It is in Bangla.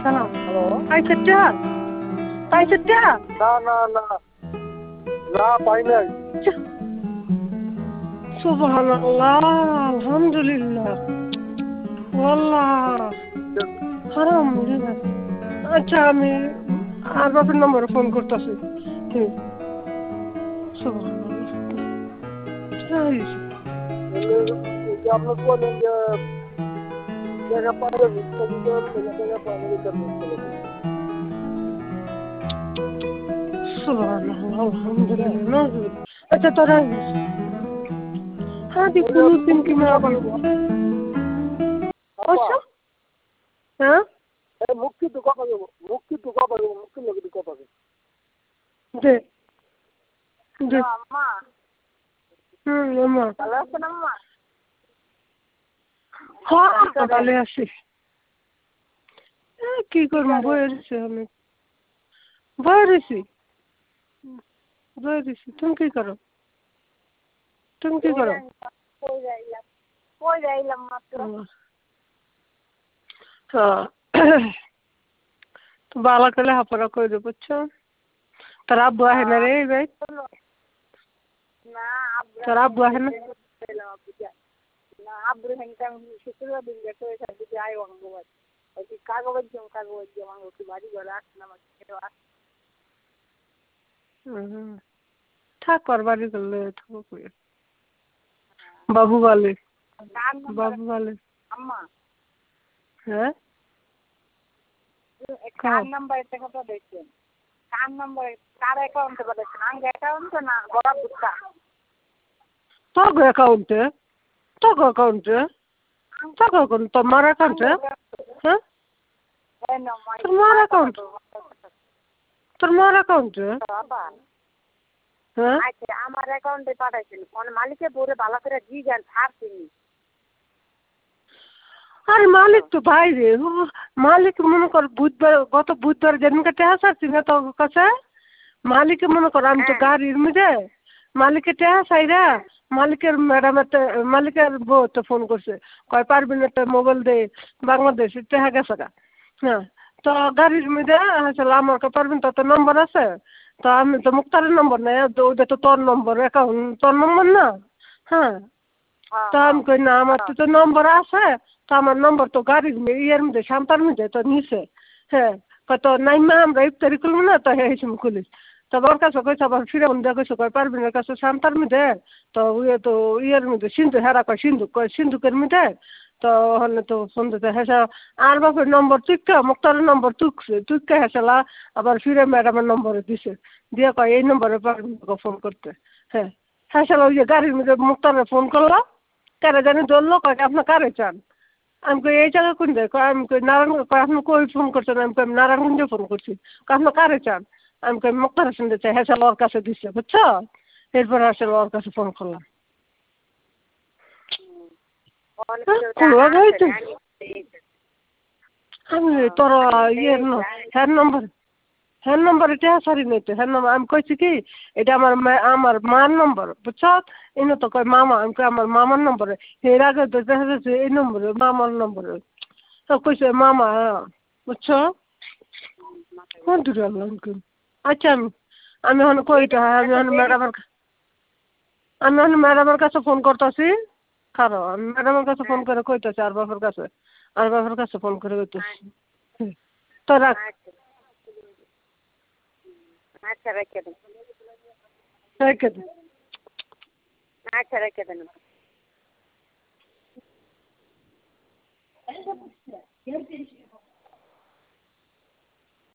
সালাম। হ্যালো। পাইছে টিয়া? পাইছে টিয়া? না না না না পাই নাই। সুবহানাল্লাহ, আলহামদুলিল্লাহ। ওয়াল্লাহ আলহামদুলিল্লাহ। আচ্ছা আমি আর বাপের নম্বরে ফোন করতেছি। হুম, সুবহানাল্লাহ। এই যে আপনি বলেন যে জায়গা পাইলে ভিক্ষা দিতে হবে, জায়গা পাইলে ভিক্ষা দিতে হবে। সুবহানাল্লাহ, আলহামদুলিল্লাহ। নাজুবিল্লাহ। আচ্ছা তোরা হ্যাঁ দি ফুলুসিন কি না বল। আচ্ছা হ্যাঁ মুক্তি তো কথা দেবো, মুক্তি তো কথা দেবো, মুক্তির লোক কথা দেবো। দে দে। আম্মা আম্মা ভালো আছেন আম্মা? হ্যাঁ ভালো আছি। কি করবো বয়ে রয়েছি আমি, বয়ে রয়েছি। তুমি কি করো? তুমি কি করো? কই যাইলাম মাত্র। বালা করে হাপড়া করে বুঝছো। তোর আব্বু আহে না রে ভাই? না তোর আব্বু আহে না? না আব্বুর হ্যাংটা শুক্রবার দিন দেখো দিকে আয় অঙ্গবাদ ওই কাগজ জমা কি বাড়ি ঘরে আসছে না থাক আর বাড়ি করলে থাকুক। বাবু বলে বাবু বলে আম্মা হ্যাঁ কার নাম্বার একটা কথা দেখছেন? কার নাম্বার কার অ্যাকাউন্টে পাঠাচ্ছেন? আমার অ্যাকাউন্টে না বড় বুঝতা তোর অ্যাকাউন্টে? তোর অ্যাকাউন্টে? তোর অ্যাকাউন্ট তোমার অ্যাকাউন্টে? হ্যাঁ তোমার অ্যাকাউন্ট? তোর মার অ্যাকাউন্টে? হ্যাঁ আচ্ছা আমার অ্যাকাউন্টে পাঠাইছেন কোন মালিকে পরে ভালো করে দিয়েছেন ছাড়ছেনি। আরে মালিক তো বাইরে, মালিক মনে কর বুধবার গত বুধবার যেদিনকে টেহা ছাড়ছি না তোর কাছে, মালিকে মনে কর আমি তো গাড়ির মধ্যে মালিকের টেহা চাইরা মালিকের মালিকের বউ তো ফোন করছে, কয় পারবি না একটা মোবাইল দে বাংলাদেশ টেহা গেছে গা। হ্যাঁ তো গাড়ির মধ্যে আসলে আমার কে পারবেন তো তোর নম্বর আছে, তো আমি তো মুক্তারের নম্বর নেই, ওইটা তো তোর নম্বর অ্যাকাউন্ট তোর নম্বর না। হ্যাঁ তো আমি কই না আমার তো নম্বর আছে, তো আমার নম্বর তো গাড়ির ইয়ের মধ্যে শান্তার মধ্যে তো নিছে। হ্যাঁ কত নাইমা আমরা ইফতারি করবো না তো হ্যাঁ হিসেবে খুলিস। তো ওর কাছে কইছে আবার ফিরে দেয়া কইছে কয় পারবিনের কাছে শান্তার মধ্যে, তো তো ইয়ের মধ্যে সিন্ধু হেরা কয় সিন্ধুকের মধ্যে, তো হলে তো ফোন দিতে হেসা আর বাপের নম্বর তুইকা মুক্তারের নম্বর তুইকা হেসালা আবার ফিরে ম্যাডামের নম্বরে দিছে, দিয়ে কয় এই নম্বরে পারবিন ফোন করতে। হ্যাঁ হেসালা ওই যে গাড়ির মধ্যে মুক্তারে ফোন করলো, কারে জানি ধরলো কয় আপনার কারে চান। আমি কই এই জায়গা কোন যায়, কয় আমি কই নারায়ণ, কয় আপনি কই ফোন করছেন, আমি কই নারায়ণগঞ্জে ফোন করছি, কয় আপনার কারে চান। আমি কই মুক্তার হোসেন চাই, হ্যাঁ ওর কাছে দিচ্ছে বুঝছো। এরপর আসলে ওর কাছে ফোন করলাম। আমি তোর ইয়ের হ্যার নম্বর হ্যার নম্বর এটা সারি নেই তো হ্যার নম্বর আমি কইছি কি এটা আমার মার নম্বর বুঝছো। এনে তো কয় মামা, আমি কই আমার মামার নম্বরে, এর আগে তো দেখা যাচ্ছে এই নম্বরে মামার নম্বরে, তো কইছে মামা বুঝছো। কোন দূরে আচ্ছা আমি এখন কইটা আমি এখন ম্যাডামের কাছে ফোন করতেছি। খারো আমি ম্যাডামের কাছে ফোন করে কইতেছি আর বাপের কাছে, আর বাপের কাছে ফোন করে কইতেছি। তো রাখ। আচ্ছা রেখে দেন। রেখে দে। আচ্ছা রেখে দেন।